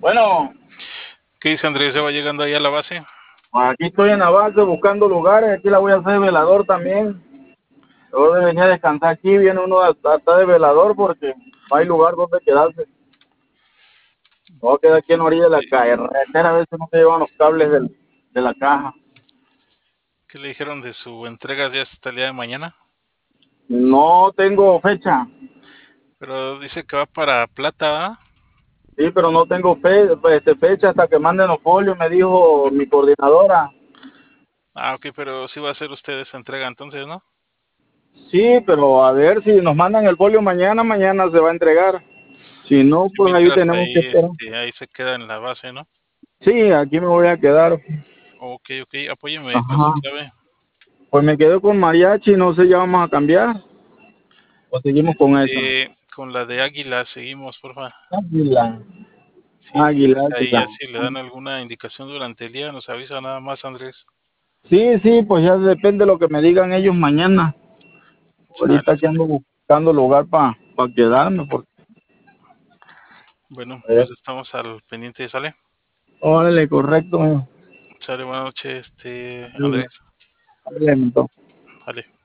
Bueno, ¿Qué dice Andrés? ¿Se va llegando ahí a la base? aquí estoy en la base buscando lugares. Aquí la voy a hacer velador también. Luego de venir a descansar aquí, viene uno hasta de velador porque no hay lugar donde quedarse. Voy a quedar aquí en la orilla de la carretera, a ver si no se llevan los cables de la caja. ¿Qué le dijeron de su entrega ya hasta el día de mañana? No tengo fecha. Pero dice que va para Plata, ¿va? Sí, pero no tengo fecha hasta que manden los folios, me dijo mi coordinadora. Ah, ok, pero sí va a hacer usted esa entrega entonces, ¿no? Sí, pero a ver si nos mandan el folio mañana, mañana se va a entregar. Si no, Sí, pues ahí mientras tenemos que ahí, esperar. ahí se queda en la base, ¿no? Sí, aquí me voy a quedar. Ok, ok, apóyeme con su Ajá. clave. Pues me quedo con mariachi, no sé, ya vamos a cambiar. O seguimos con eso. Con la de Águila seguimos, porfa. Águila, Sí, águila, entonces ahí águila. ya si le dan alguna indicación durante el día, nos avisa nada más, Andrés. Sí, sí, pues ya depende de lo que me digan ellos mañana. Sale, Ahorita que sale. ando buscando lugar para quedarme, porque Bueno, eh, pues estamos al pendiente, ¿sale? órale, correcto, mijo. Sale, buenas noches, Órale, Andrés. órale, entonces. Vale.